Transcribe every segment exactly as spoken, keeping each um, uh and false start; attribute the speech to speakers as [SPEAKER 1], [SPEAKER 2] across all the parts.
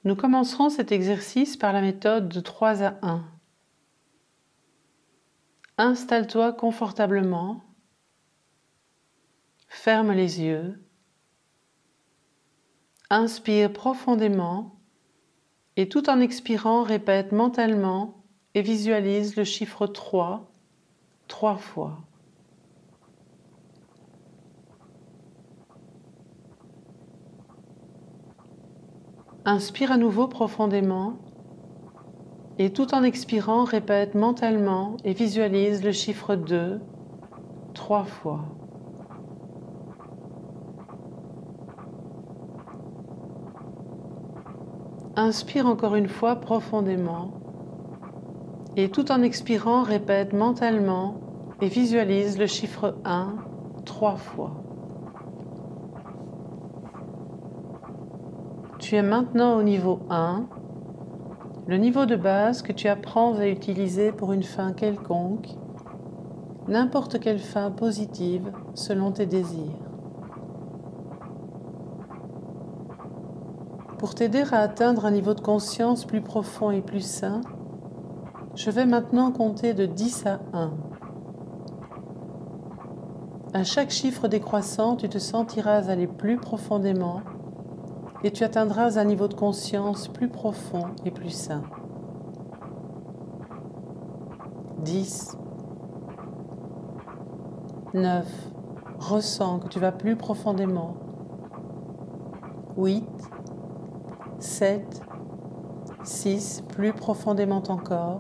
[SPEAKER 1] Nous commencerons cet exercice par la méthode de trois à un. Installe-toi confortablement, ferme les yeux, inspire profondément et tout en expirant, répète mentalement et visualise le chiffre trois, trois fois. Inspire à nouveau profondément et tout en expirant, répète mentalement et visualise le chiffre deux, trois fois. Inspire encore une fois profondément et tout en expirant, répète mentalement et visualise le chiffre un, trois fois. Tu es maintenant au niveau un, le niveau de base que tu apprends à utiliser pour une fin quelconque, n'importe quelle fin positive selon tes désirs. Pour t'aider à atteindre un niveau de conscience plus profond et plus sain, je vais maintenant compter de dix à un. À chaque chiffre décroissant, tu te sentiras aller plus profondément et tu atteindras un niveau de conscience plus profond et plus sain. dix, neuf, ressens que tu vas plus profondément. huit, sept, six, plus profondément encore.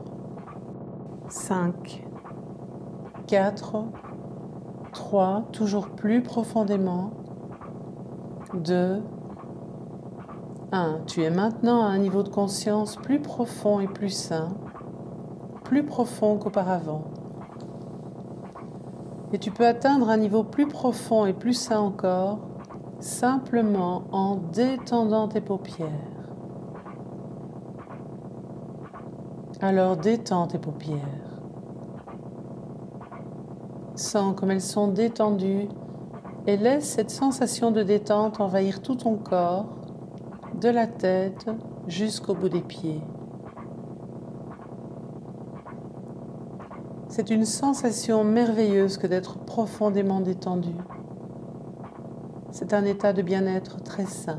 [SPEAKER 1] cinq, quatre, trois, toujours plus profondément. deux, un. Tu es maintenant à un niveau de conscience plus profond et plus sain, plus profond qu'auparavant. Et tu peux atteindre un niveau plus profond et plus sain encore, simplement en détendant tes paupières. Alors détends tes paupières. Sens comme elles sont détendues et laisse cette sensation de détente envahir tout ton corps, de la tête jusqu'au bout des pieds. C'est une sensation merveilleuse que d'être profondément détendu. C'est un état de bien-être très sain.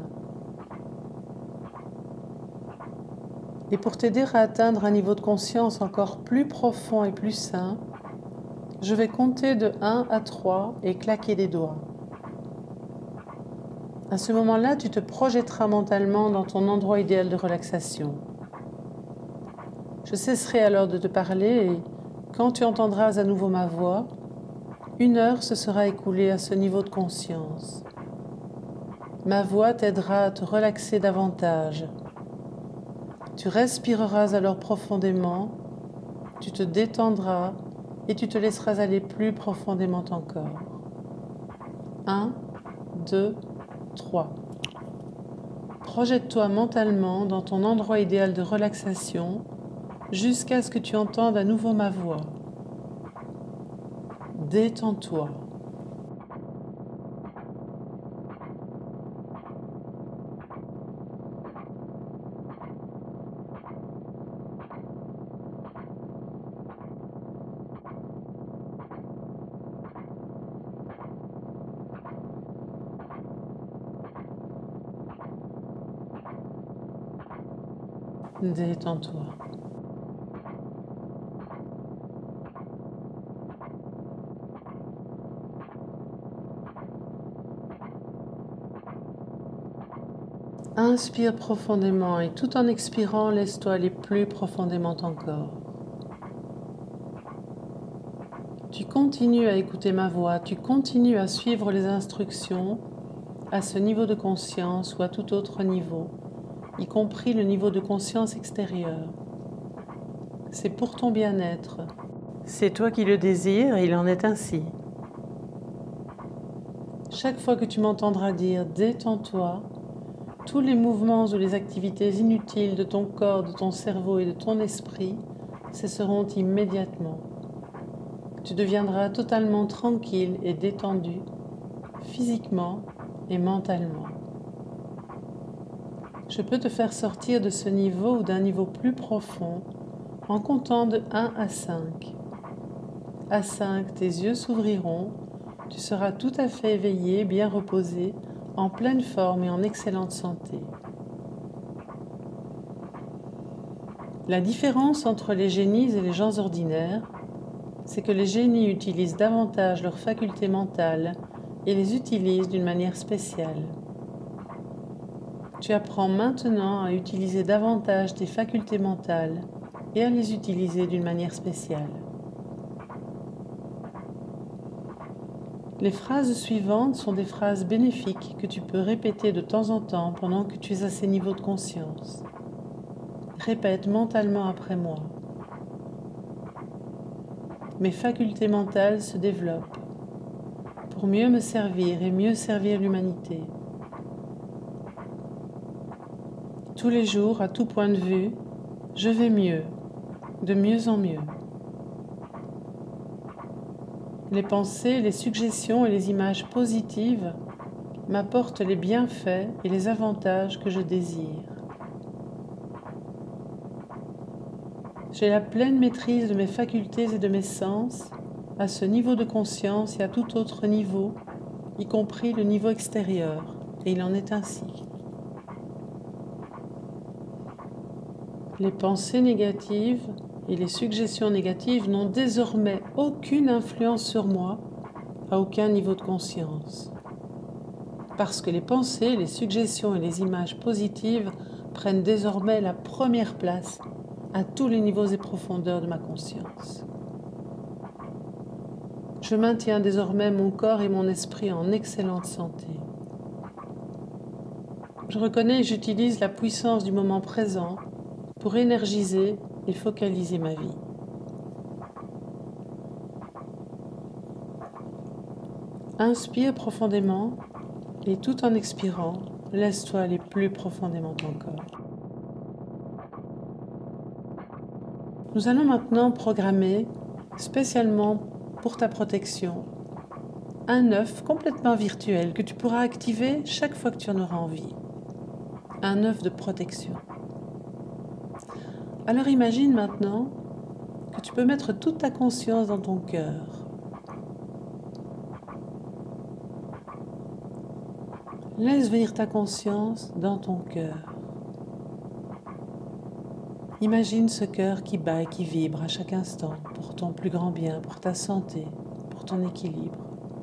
[SPEAKER 1] Et pour t'aider à atteindre un niveau de conscience encore plus profond et plus sain, je vais compter de un à trois et claquer des doigts. À ce moment-là, tu te projetteras mentalement dans ton endroit idéal de relaxation. Je cesserai alors de te parler et quand tu entendras à nouveau ma voix, une heure se sera écoulée à ce niveau de conscience. Ma voix t'aidera à te relaxer davantage. Tu respireras alors profondément, tu te détendras et tu te laisseras aller plus profondément encore. un, deux, trois. Projette-toi mentalement dans ton endroit idéal de relaxation jusqu'à ce que tu entendes à nouveau ma voix. Détends-toi. Détends-toi. Inspire profondément et tout en expirant, laisse-toi aller plus profondément encore. Tu continues à écouter ma voix, tu continues à suivre les instructions à ce niveau de conscience ou à tout autre niveau, y compris le niveau de conscience extérieur. C'est pour ton bien-être. C'est toi qui le désires et il en est ainsi. Chaque fois que tu m'entendras dire « détends-toi », tous les mouvements ou les activités inutiles de ton corps, de ton cerveau et de ton esprit cesseront immédiatement. Tu deviendras totalement tranquille et détendu, physiquement et mentalement. Je peux te faire sortir de ce niveau ou d'un niveau plus profond en comptant de un à cinq. À cinq, tes yeux s'ouvriront, tu seras tout à fait éveillé, bien reposé, en pleine forme et en excellente santé. La différence entre les génies et les gens ordinaires, c'est que les génies utilisent davantage leurs facultés mentales et les utilisent d'une manière spéciale. Tu apprends maintenant à utiliser davantage tes facultés mentales et à les utiliser d'une manière spéciale. Les phrases suivantes sont des phrases bénéfiques que tu peux répéter de temps en temps pendant que tu es à ces niveaux de conscience. Répète mentalement après moi. Mes facultés mentales se développent pour mieux me servir et mieux servir l'humanité. Tous les jours, à tout point de vue, je vais mieux, de mieux en mieux. Les pensées, les suggestions et les images positives m'apportent les bienfaits et les avantages que je désire. J'ai la pleine maîtrise de mes facultés et de mes sens à ce niveau de conscience et à tout autre niveau, y compris le niveau extérieur, et il en est ainsi. Les pensées négatives et les suggestions négatives n'ont désormais aucune influence sur moi à aucun niveau de conscience. Parce que les pensées, les suggestions et les images positives prennent désormais la première place à tous les niveaux et profondeurs de ma conscience. Je maintiens désormais mon corps et mon esprit en excellente santé. Je reconnais et j'utilise la puissance du moment présent pour énergiser et focaliser ma vie. Inspire profondément et tout en expirant, laisse-toi aller plus profondément encore. Nous allons maintenant programmer, spécialement pour ta protection, un œuf complètement virtuel que tu pourras activer chaque fois que tu en auras envie. Un œuf de protection. Alors imagine maintenant que tu peux mettre toute ta conscience dans ton cœur. Laisse venir ta conscience dans ton cœur. Imagine ce cœur qui bat et qui vibre à chaque instant pour ton plus grand bien, pour ta santé, pour ton équilibre.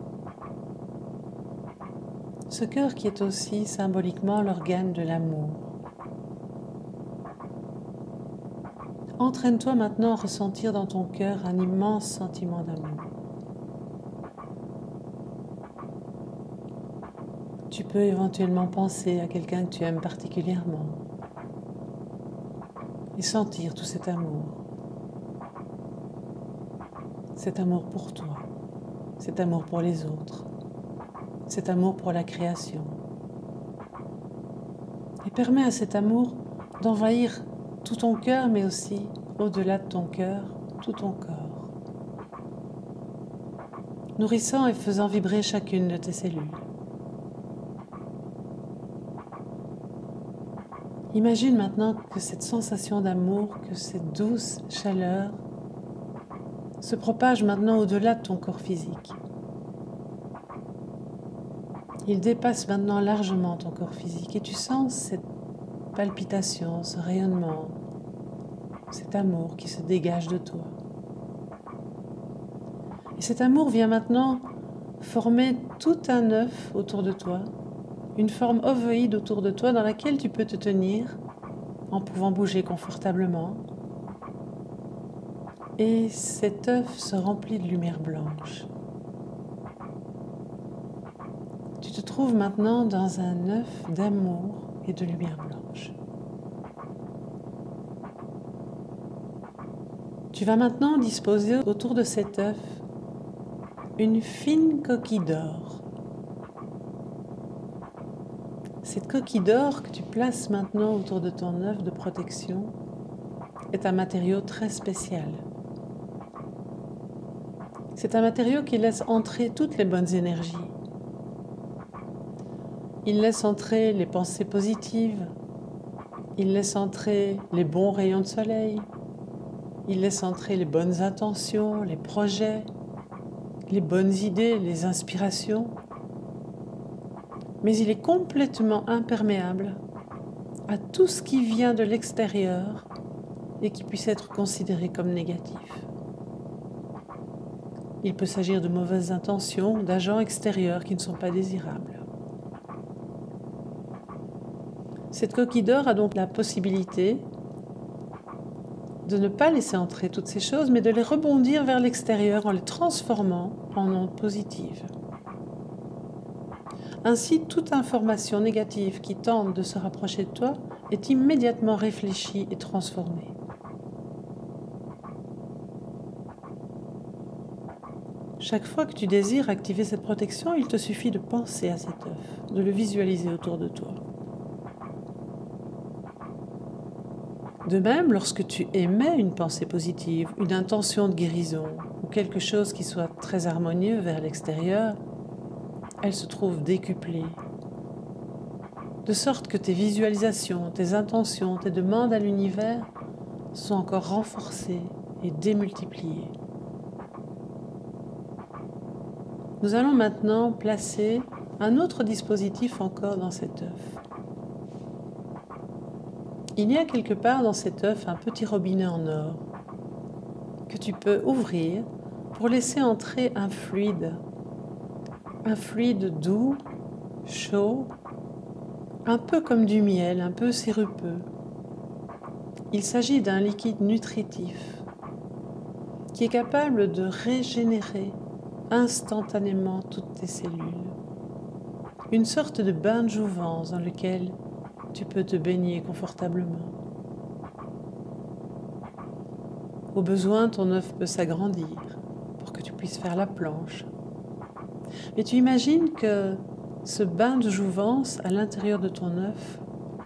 [SPEAKER 1] Ce cœur qui est aussi symboliquement l'organe de l'amour. Entraîne-toi maintenant à ressentir dans ton cœur un immense sentiment d'amour. Tu peux éventuellement penser à quelqu'un que tu aimes particulièrement et sentir tout cet amour. Cet amour pour toi, cet amour pour les autres, cet amour pour la création. Et permets à cet amour d'envahir tout ton cœur, mais aussi, au-delà de ton cœur, tout ton corps. Nourrissant et faisant vibrer chacune de tes cellules. Imagine maintenant que cette sensation d'amour, que cette douce chaleur se propage maintenant au-delà de ton corps physique. Il dépasse maintenant largement ton corps physique et tu sens cette palpitation, ce rayonnement, cet amour qui se dégage de toi. Et cet amour vient maintenant former tout un œuf autour de toi, une forme ovoïde autour de toi dans laquelle tu peux te tenir en pouvant bouger confortablement. Et cet œuf se remplit de lumière blanche. Tu te trouves maintenant dans un œuf d'amour et de lumière blanche. Tu vas maintenant disposer autour de cet œuf une fine coquille d'or. Cette coquille d'or que tu places maintenant autour de ton œuf de protection est un matériau très spécial. C'est un matériau qui laisse entrer toutes les bonnes énergies. Il laisse entrer les pensées positives, Il laisse entrer les bons rayons de soleil. Il laisse entrer les bonnes intentions, les projets, les bonnes idées, les inspirations. Mais il est complètement imperméable à tout ce qui vient de l'extérieur et qui puisse être considéré comme négatif. Il peut s'agir de mauvaises intentions, d'agents extérieurs qui ne sont pas désirables. Cette coquille d'or a donc la possibilité de ne pas laisser entrer toutes ces choses, mais de les rebondir vers l'extérieur en les transformant en ondes positives. Ainsi, toute information négative qui tente de se rapprocher de toi est immédiatement réfléchie et transformée. Chaque fois que tu désires activer cette protection, il te suffit de penser à cet œuf, de le visualiser autour de toi. De même, lorsque tu émets une pensée positive, une intention de guérison ou quelque chose qui soit très harmonieux vers l'extérieur, elle se trouve décuplée. De sorte que tes visualisations, tes intentions, tes demandes à l'univers sont encore renforcées et démultipliées. Nous allons maintenant placer un autre dispositif encore dans cet œuf. Il y a quelque part dans cet œuf un petit robinet en or que tu peux ouvrir pour laisser entrer un fluide, un fluide doux, chaud, un peu comme du miel, un peu sirupeux. Il s'agit d'un liquide nutritif qui est capable de régénérer instantanément toutes tes cellules. Une sorte de bain de jouvence dans lequel tu peux te baigner confortablement. Au besoin, ton œuf peut s'agrandir pour que tu puisses faire la planche. Mais tu imagines que ce bain de jouvence à l'intérieur de ton œuf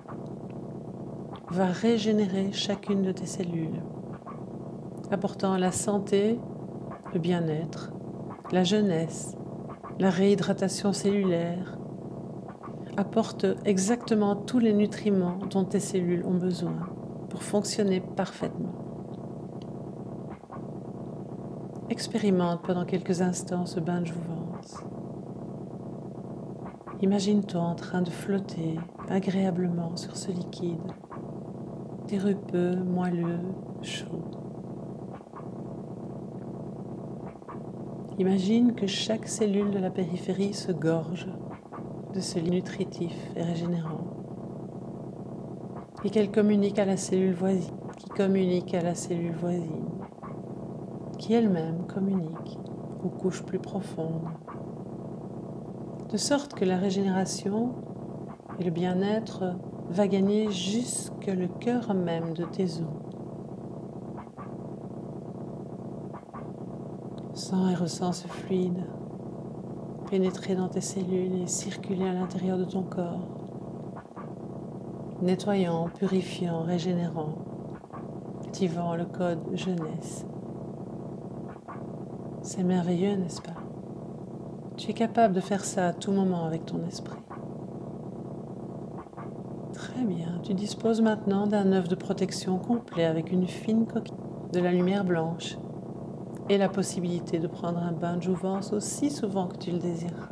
[SPEAKER 1] va régénérer chacune de tes cellules, apportant la santé, le bien-être, la jeunesse, la réhydratation cellulaire, apporte exactement tous les nutriments dont tes cellules ont besoin pour fonctionner parfaitement. Expérimente pendant quelques instants ce bain de jouvence. Imagine-toi en train de flotter agréablement sur ce liquide, sirupeux, moelleux, chaud. Imagine que chaque cellule de la périphérie se gorge de ce lit nutritif et régénérant et qu'elle communique à la cellule voisine, qui communique à la cellule voisine, qui elle-même communique aux couches plus profondes, de sorte que la régénération et le bien-être va gagner jusque le cœur même de tes os. Sens et ressens ce fluide pénétrer dans tes cellules et circuler à l'intérieur de ton corps, nettoyant, purifiant, régénérant, activant le code jeunesse. C'est merveilleux, n'est-ce pas? Tu es capable de faire ça à tout moment avec ton esprit. Très bien, tu disposes maintenant d'un œuf de protection complet avec une fine coquille, de la lumière blanche et la possibilité de prendre un bain de jouvence aussi souvent que tu le désireras.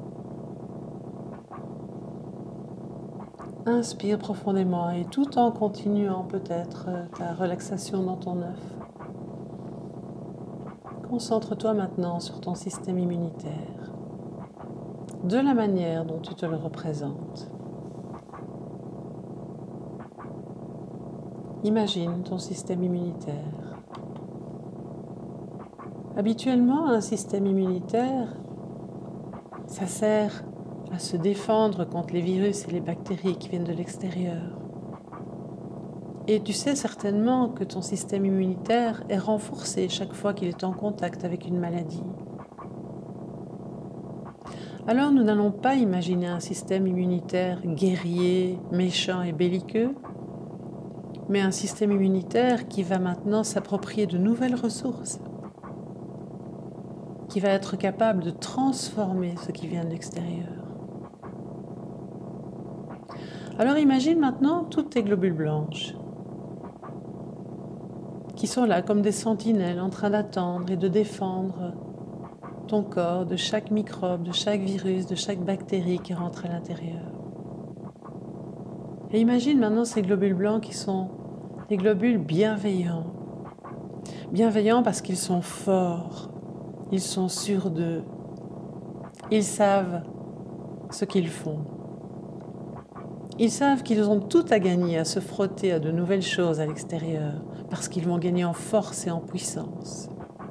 [SPEAKER 1] Inspire profondément et tout en continuant peut-être ta relaxation dans ton œuf. Concentre-toi maintenant sur ton système immunitaire, de la manière dont tu te le représentes. Imagine ton système immunitaire. Habituellement, un système immunitaire, ça sert à se défendre contre les virus et les bactéries qui viennent de l'extérieur. Et tu sais certainement que ton système immunitaire est renforcé chaque fois qu'il est en contact avec une maladie. Alors nous n'allons pas imaginer un système immunitaire guerrier, méchant et belliqueux, mais un système immunitaire qui va maintenant s'approprier de nouvelles ressources, qui va être capable de transformer ce qui vient de l'extérieur. Alors imagine maintenant toutes tes globules blanches qui sont là comme des sentinelles en train d'attendre et de défendre ton corps de chaque microbe, de chaque virus, de chaque bactérie qui rentre à l'intérieur. Et imagine maintenant ces globules blancs qui sont des globules bienveillants. Bienveillants parce qu'ils sont forts, ils sont sûrs d'eux, ils savent ce qu'ils font. Ils savent qu'ils ont tout à gagner à se frotter à de nouvelles choses à l'extérieur parce qu'ils vont gagner en force et en puissance.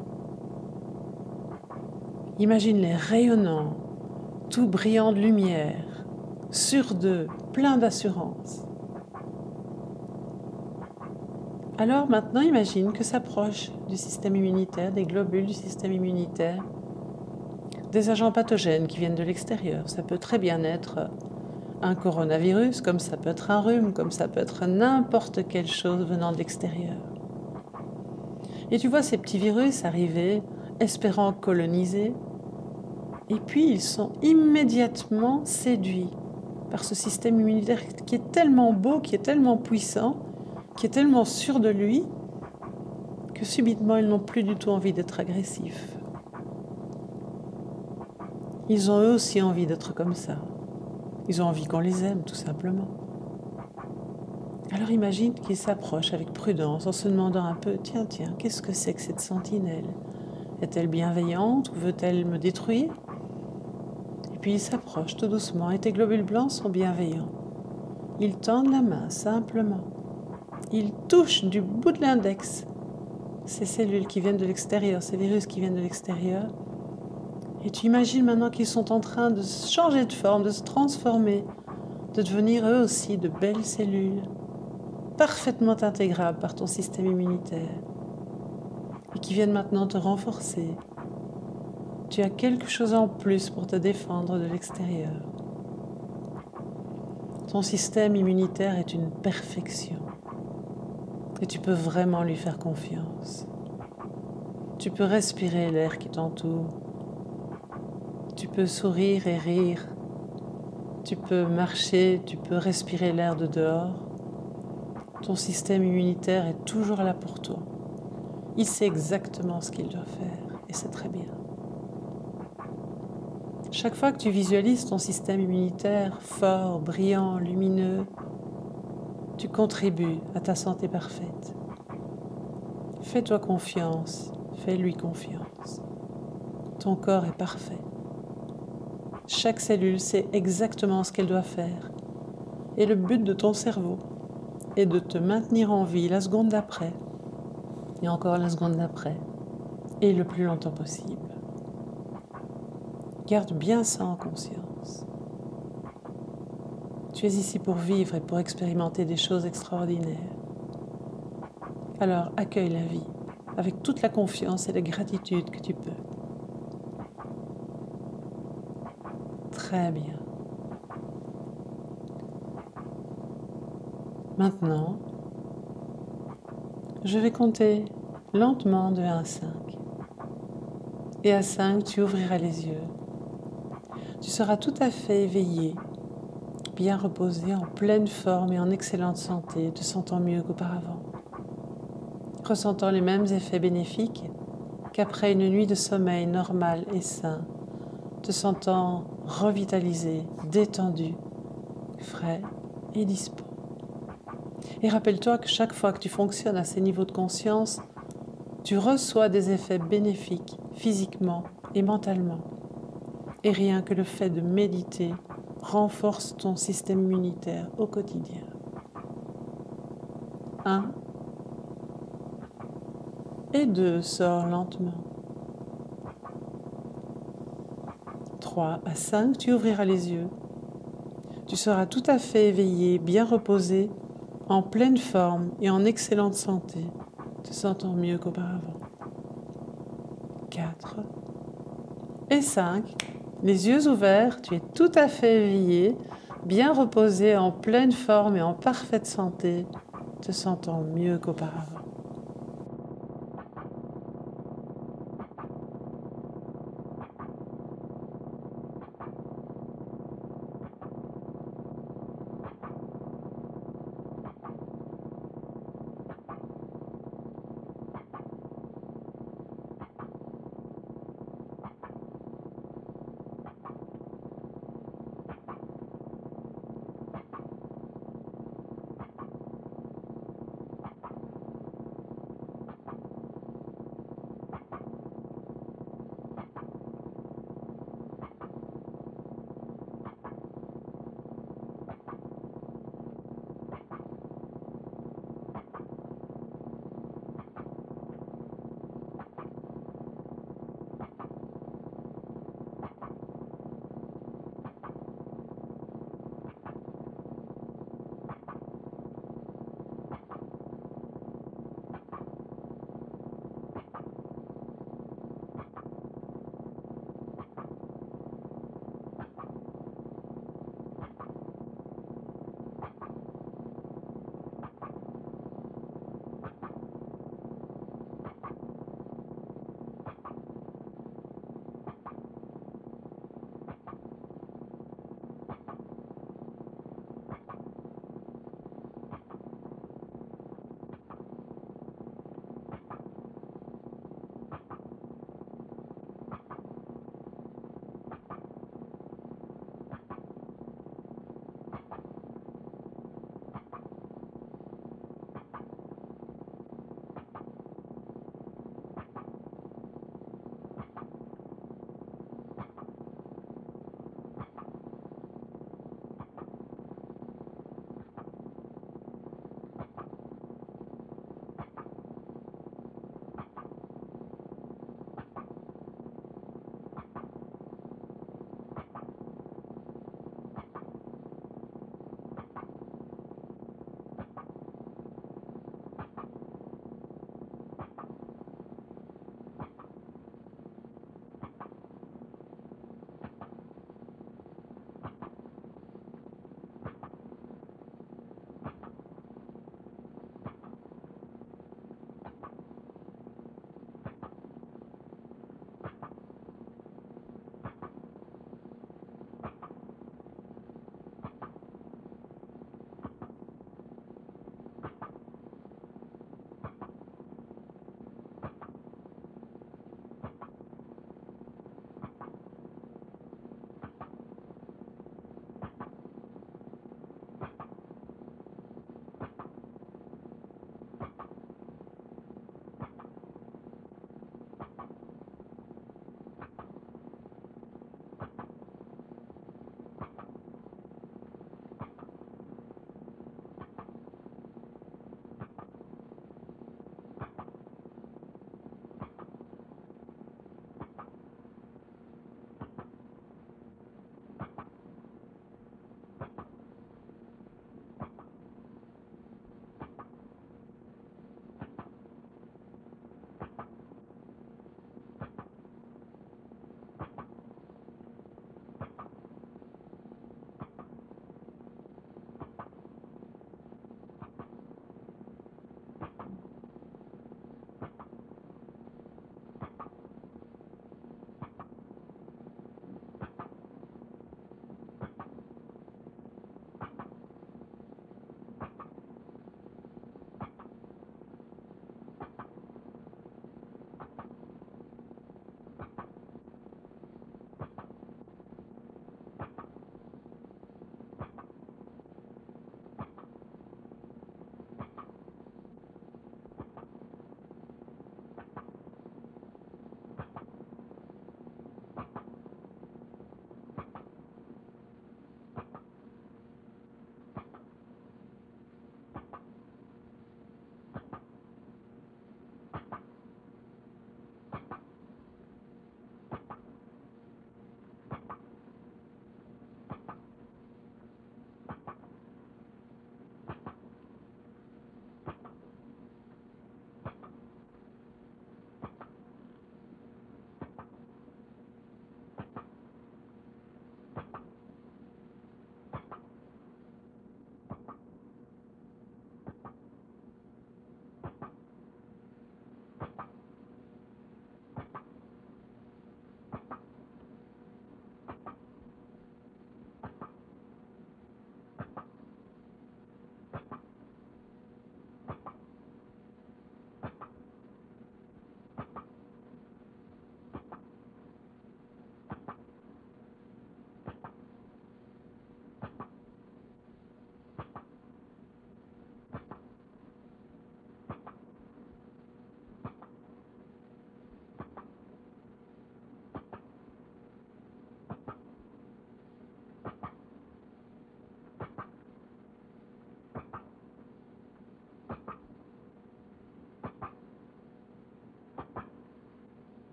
[SPEAKER 1] Imagine-les rayonnants, tout brillants de lumière, sûrs d'eux, pleins d'assurance. Alors maintenant, imagine que s'approchent du système immunitaire, des globules du système immunitaire, des agents pathogènes qui viennent de l'extérieur. Ça peut très bien être un coronavirus, comme ça peut être un rhume, comme ça peut être n'importe quelle chose venant de l'extérieur. Et tu vois ces petits virus arriver, espérant coloniser, et puis ils sont immédiatement séduits par ce système immunitaire qui est tellement beau, qui est tellement puissant, qui est tellement sûr de lui, que subitement ils n'ont plus du tout envie d'être agressifs. Ils ont eux aussi envie d'être comme ça. Ils ont envie qu'on les aime, tout simplement. Alors imagine qu'ils s'approchent avec prudence en se demandant un peu, tiens, tiens, qu'est-ce que c'est que cette sentinelle? Est-elle bienveillante ou veut-elle me détruire? Et puis ils s'approchent tout doucement et tes globules blancs sont bienveillants. Ils tendent la main simplement. Ils touchent du bout de l'index ces cellules qui viennent de l'extérieur, ces virus qui viennent de l'extérieur. Et tu imagines maintenant qu'ils sont en train de changer de forme, de se transformer, de devenir eux aussi de belles cellules, parfaitement intégrables par ton système immunitaire, et qui viennent maintenant te renforcer. Tu as quelque chose en plus pour te défendre de l'extérieur. Ton système immunitaire est une perfection, et tu peux vraiment lui faire confiance. Tu peux respirer l'air qui t'entoure. Tu peux sourire et rire. Tu peux marcher, tu peux respirer l'air de dehors. Ton système immunitaire est toujours là pour toi. Il sait exactement ce qu'il doit faire et c'est très bien. Chaque fois que tu visualises ton système immunitaire fort, brillant, lumineux, tu contribues à ta santé parfaite. Fais-toi confiance, fais-lui confiance. Ton corps est parfait. Chaque cellule sait exactement ce qu'elle doit faire. Et le but de ton cerveau est de te maintenir en vie la seconde d'après, et encore la seconde d'après, et le plus longtemps possible. Garde bien ça en conscience. Tu es ici pour vivre et pour expérimenter des choses extraordinaires. Alors accueille la vie avec toute la confiance et la gratitude que tu peux. Très bien. Maintenant, je vais compter lentement de un à cinq. Et à cinq, tu ouvriras les yeux. Tu seras tout à fait éveillé, bien reposé, en pleine forme et en excellente santé, te sentant mieux qu'auparavant. Ressentant les mêmes effets bénéfiques qu'après une nuit de sommeil normal et sain, te sentant revitalisé, détendu, frais et dispo. Et rappelle-toi que chaque fois que tu fonctionnes à ces niveaux de conscience, tu reçois des effets bénéfiques physiquement et mentalement. Et rien que le fait de méditer renforce ton système immunitaire au quotidien. Un et deux, sors lentement. trois à cinq, tu ouvriras les yeux. Tu seras tout à fait éveillé, bien reposé, en pleine forme et en excellente santé, te sentant mieux qu'auparavant. quatre et cinq, les yeux ouverts, tu es tout à fait éveillé, bien reposé, en pleine forme et en parfaite santé, te sentant mieux qu'auparavant.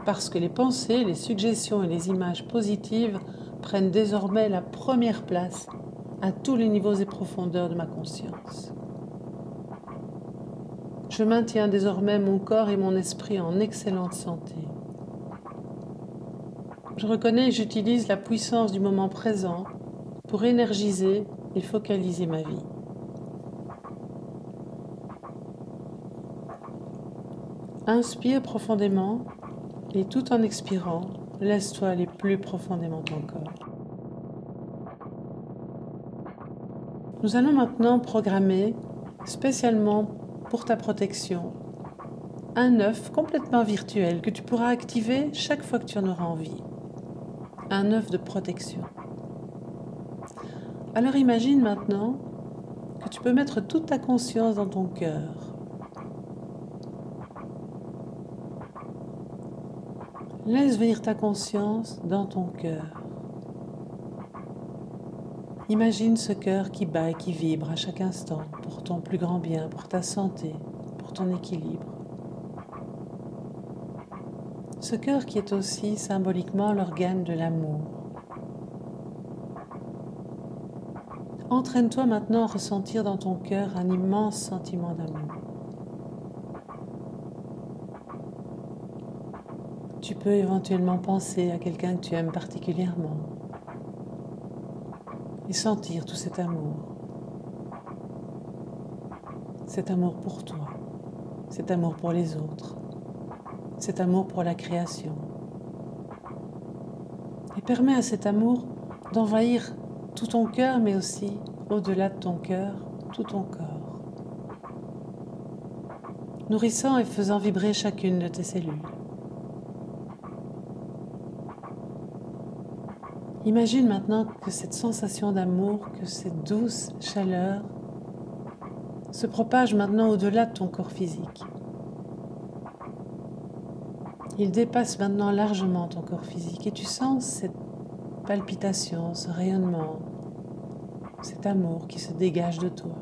[SPEAKER 1] parce que les pensées, les suggestions et les images positives prennent désormais la première place à tous les niveaux et profondeurs de ma conscience. Je maintiens désormais mon corps et mon esprit en excellente santé. Je reconnais et j'utilise la puissance du moment présent pour énergiser et focaliser ma vie. Inspire profondément et tout en expirant, laisse-toi aller plus profondément encore. Nous allons maintenant programmer, spécialement pour ta protection, un œuf complètement virtuel que tu pourras activer chaque fois que tu en auras envie. Un œuf de protection. Alors imagine maintenant que tu peux mettre toute ta conscience dans ton cœur. Laisse venir ta conscience dans ton cœur. Imagine ce cœur qui bat et qui vibre à chaque instant pour ton plus grand bien, pour ta santé, pour ton équilibre. Ce cœur qui est aussi symboliquement l'organe de l'amour. Entraîne-toi maintenant à ressentir dans ton cœur un immense sentiment d'amour. Tu peux éventuellement penser à quelqu'un que tu aimes particulièrement et sentir tout cet amour. Cet amour pour toi, cet amour pour les autres, cet amour pour la création. Et permets à cet amour d'envahir tout ton cœur, mais aussi, au-delà de ton cœur, tout ton corps. Nourrissant et faisant vibrer chacune de tes cellules. Imagine maintenant que cette sensation d'amour, que cette douce chaleur se propage maintenant au-delà de ton corps physique. Il dépasse maintenant largement ton corps physique et tu sens cette palpitation, ce rayonnement, cet amour qui se dégage de toi.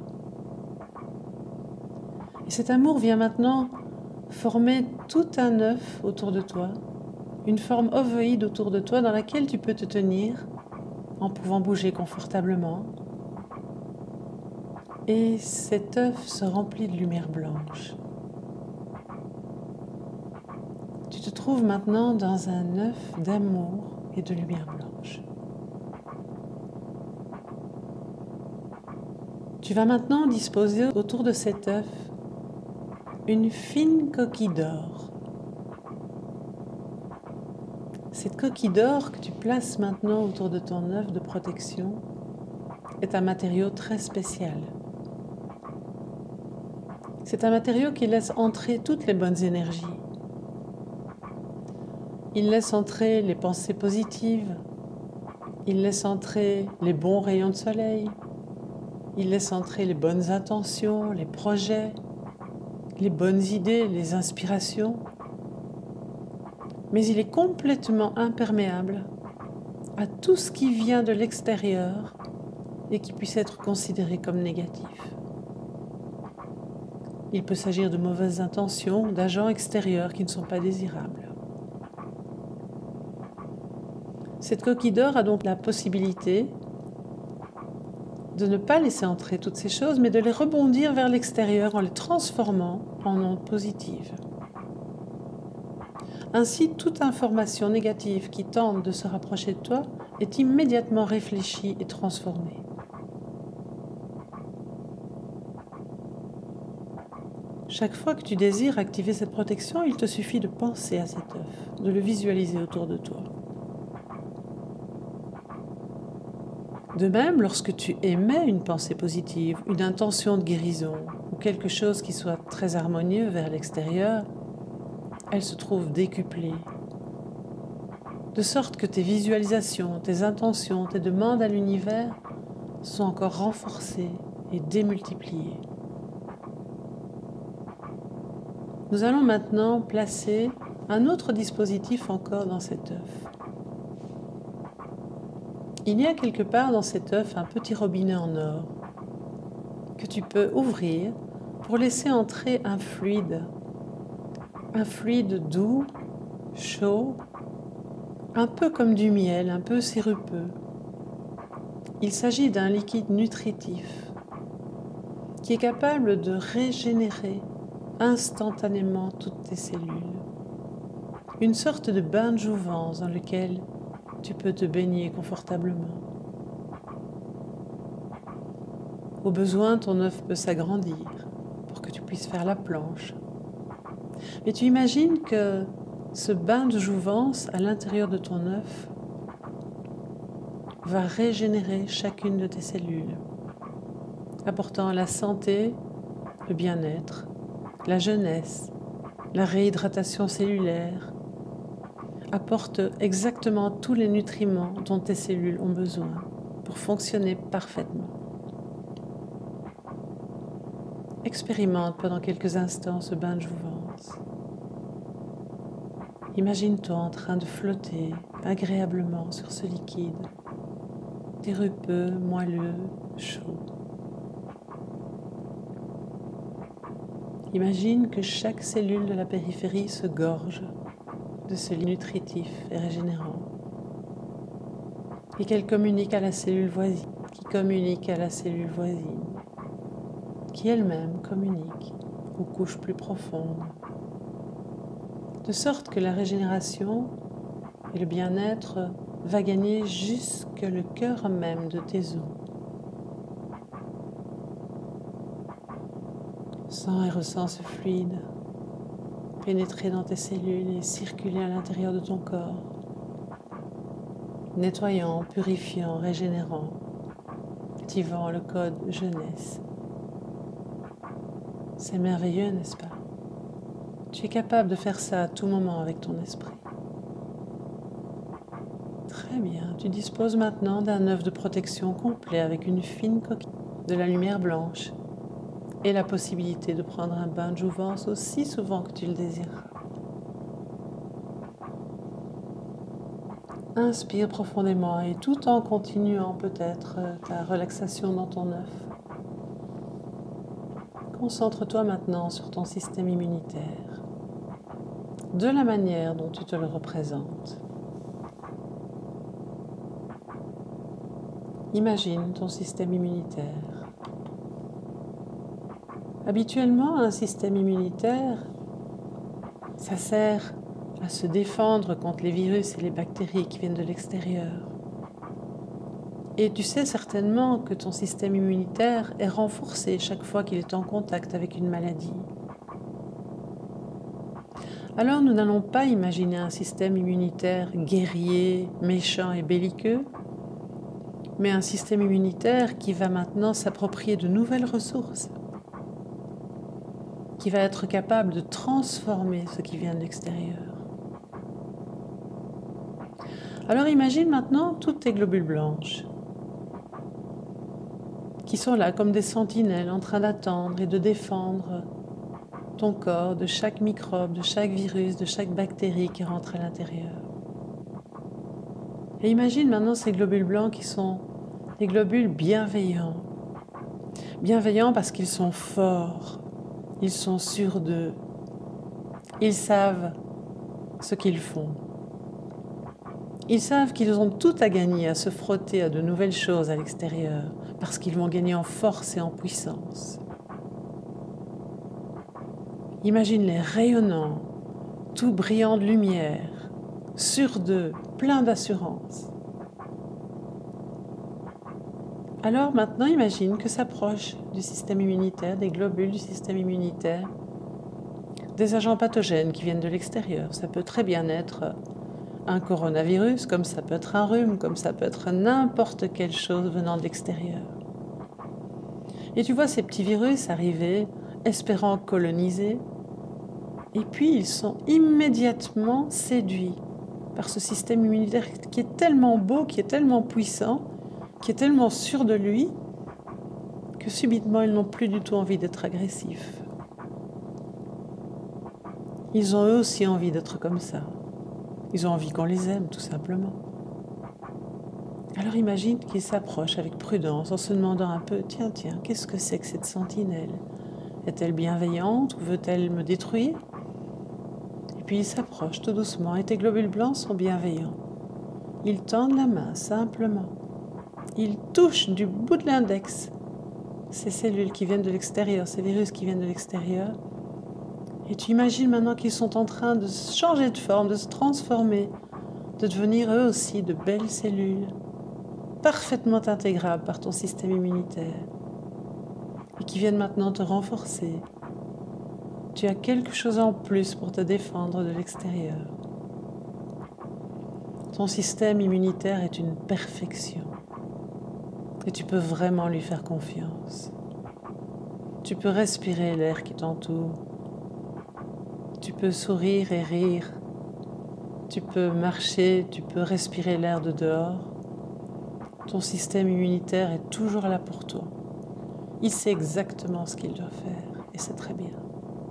[SPEAKER 1] Et cet amour vient maintenant former tout un œuf autour de toi, une forme ovoïde autour de toi dans laquelle tu peux te tenir en pouvant bouger confortablement. Et cet œuf se remplit de lumière blanche. Tu te trouves maintenant dans un œuf d'amour et de lumière blanche. Tu vas maintenant disposer autour de cet œuf une fine coquille d'or. Cette coquille d'or que tu places maintenant autour de ton œuf de protection est un matériau très spécial. C'est un matériau qui laisse entrer toutes les bonnes énergies. Il laisse entrer les pensées positives, il laisse entrer les bons rayons de soleil, il laisse entrer les bonnes intentions, les projets, les bonnes idées, les inspirations. Mais il est complètement imperméable à tout ce qui vient de l'extérieur et qui puisse être considéré comme négatif. Il peut s'agir de mauvaises intentions, d'agents extérieurs qui ne sont pas désirables. Cette coquille d'or a donc la possibilité de ne pas laisser entrer toutes ces choses, mais de les rebondir vers l'extérieur en les transformant en ondes positives. Ainsi, toute information négative qui tente de se rapprocher de toi est immédiatement réfléchie et transformée. Chaque fois que tu désires activer cette protection, il te suffit de penser à cet œuf, de le visualiser autour de toi. De même, lorsque tu émets une pensée positive, une intention de guérison ou quelque chose qui soit très harmonieux vers l'extérieur, elle se trouve décuplée. De sorte que tes visualisations, tes intentions, tes demandes à l'univers sont encore renforcées et démultipliées. Nous allons maintenant placer un autre dispositif encore dans cet œuf. Il y a quelque part dans cet œuf un petit robinet en or que tu peux ouvrir pour laisser entrer un fluide, un fluide doux chaud, un peu comme du miel, un peu sirupeux. Il s'agit d'un liquide nutritif qui est capable de régénérer instantanément toutes tes cellules. Une sorte de bain de jouvence dans lequel tu peux te baigner confortablement. Au besoin, ton œuf peut s'agrandir pour que tu puisses faire la planche. Mais tu imagines que ce bain de jouvence à l'intérieur de ton œuf va régénérer chacune de tes cellules, apportant la santé, le bien-être, la jeunesse, la réhydratation cellulaire, apporte exactement tous les nutriments dont tes cellules ont besoin pour fonctionner parfaitement. Expérimente pendant quelques instants ce bain de jouvence. Imagine-toi en train de flotter agréablement sur ce liquide, sirupeux, moelleux, chaud. Imagine que chaque cellule de la périphérie se gorge de ce lit nutritif et régénérant et qu'elle communique à la cellule voisine, qui communique à la cellule voisine, qui elle-même communique aux couches plus profondes, de sorte que la régénération et le bien-être va gagner jusque le cœur même de tes os. Sens et ressens ce fluide pénétrer dans tes cellules et circuler à l'intérieur de ton corps, nettoyant, purifiant, régénérant, activant le code jeunesse. C'est merveilleux, n'est-ce pas? Tu es capable de faire ça à tout moment avec ton esprit. Très bien, tu disposes maintenant d'un œuf de protection complet avec une fine coquille, de la lumière blanche et la possibilité de prendre un bain de jouvence aussi souvent que tu le désireras. Inspire profondément et tout en continuant peut-être ta relaxation dans ton œuf. Concentre-toi maintenant sur ton système immunitaire, de la manière dont tu te le représentes. Imagine ton système immunitaire. Habituellement, un système immunitaire, ça sert à se défendre contre les virus et les bactéries qui viennent de l'extérieur. Et tu sais certainement que ton système immunitaire est renforcé chaque fois qu'il est en contact avec une maladie. Alors nous n'allons pas imaginer un système immunitaire guerrier, méchant et belliqueux, mais un système immunitaire qui va maintenant s'approprier de nouvelles ressources, qui va être capable de transformer ce qui vient de l'extérieur. Alors imagine maintenant toutes tes globules blanches qui sont là comme des sentinelles en train d'attendre et de défendre ton corps de chaque microbe, de chaque virus, de chaque bactérie qui rentre à l'intérieur. Et imagine maintenant ces globules blancs qui sont des globules bienveillants. Bienveillants parce qu'ils sont forts, ils sont sûrs d'eux, ils savent ce qu'ils font. Ils savent qu'ils ont tout à gagner à se frotter à de nouvelles choses à l'extérieur, parce qu'ils vont gagner en force et en puissance. Imagine-les rayonnants, tout brillants de lumière, sûrs d'eux, pleins d'assurance. Alors maintenant, imagine que s'approchent du système immunitaire, des globules du système immunitaire, des agents pathogènes qui viennent de l'extérieur. Ça peut très bien être un coronavirus, comme ça peut être un rhume, comme ça peut être n'importe quelle chose venant de l'extérieur. Et tu vois ces petits virus arriver, espérant coloniser, et puis ils sont immédiatement séduits par ce système immunitaire qui est tellement beau, qui est tellement puissant, qui est tellement sûr de lui, que subitement ils n'ont plus du tout envie d'être agressifs. Ils ont eux aussi envie d'être comme ça. Ils ont envie qu'on les aime, tout simplement. Alors imagine qu'ils s'approchent avec prudence en se demandant un peu, tiens, tiens, qu'est-ce que c'est que cette sentinelle? Est-elle bienveillante ou veut-elle me détruire? Et puis ils s'approchent tout doucement et tes globules blancs sont bienveillants. Ils tendent la main simplement. Ils touchent du bout de l'index ces cellules qui viennent de l'extérieur, ces virus qui viennent de l'extérieur. Et tu imagines maintenant qu'ils sont en train de changer de forme, de se transformer, de devenir eux aussi de belles cellules, parfaitement intégrables par ton système immunitaire, et qui viennent maintenant te renforcer. Tu as quelque chose en plus pour te défendre de l'extérieur. Ton système immunitaire est une perfection. Et tu peux vraiment lui faire confiance. Tu peux respirer l'air qui t'entoure. Tu peux sourire et rire. Tu peux marcher, tu peux respirer l'air de dehors. Ton système immunitaire est toujours là pour toi. Il sait exactement ce qu'il doit faire et c'est très bien.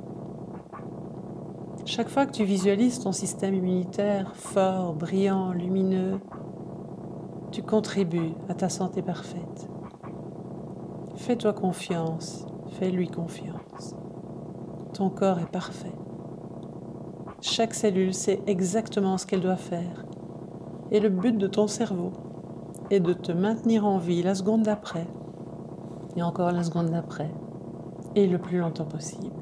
[SPEAKER 1] Chaque fois que tu visualises ton système immunitaire fort, brillant, lumineux, tu contribues à ta santé parfaite. Fais-toi confiance, fais-lui confiance. Ton corps est parfait. Chaque cellule sait exactement ce qu'elle doit faire. Et le but de ton cerveau est de te maintenir en vie la seconde d'après, et encore la seconde d'après, et le plus longtemps possible.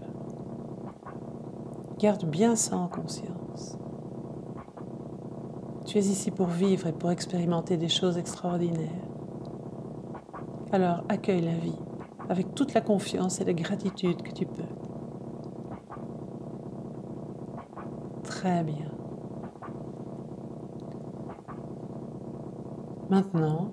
[SPEAKER 1] Garde bien ça en conscience. Tu es ici pour vivre et pour expérimenter des choses extraordinaires. Alors accueille la vie avec toute la confiance et la gratitude que tu peux. Très bien. Maintenant,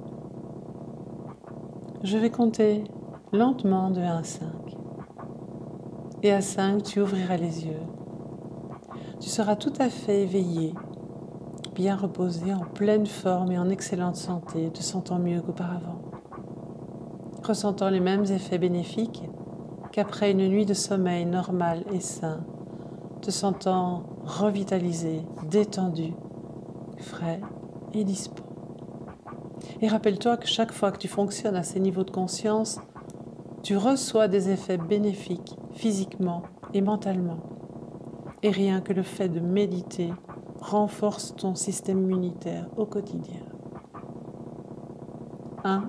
[SPEAKER 1] je vais compter lentement de un à cinq. Et à cinq, tu ouvriras les yeux. Tu seras tout à fait éveillé, bien reposé, en pleine forme et en excellente santé, te sentant mieux qu'auparavant. Ressentant les mêmes effets bénéfiques qu'après une nuit de sommeil normal et sain, te sentant revitalisé, détendu, frais et dispo. Et rappelle-toi que chaque fois que tu fonctionnes à ces niveaux de conscience, tu reçois des effets bénéfiques physiquement et mentalement. Et rien que le fait de méditer renforce ton système immunitaire au quotidien. Un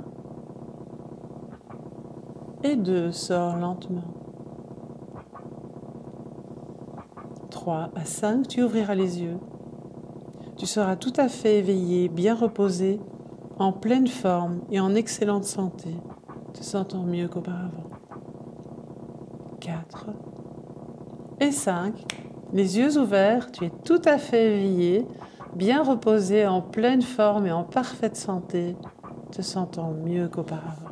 [SPEAKER 1] et deux, sors lentement. trois à cinq, tu ouvriras les yeux. Tu seras tout à fait éveillé, bien reposé, en pleine forme et en excellente santé, te sentant mieux qu'auparavant. quatre et cinq, les yeux ouverts, tu es tout à fait éveillé, bien reposé, en pleine forme et en parfaite santé, te sentant mieux qu'auparavant.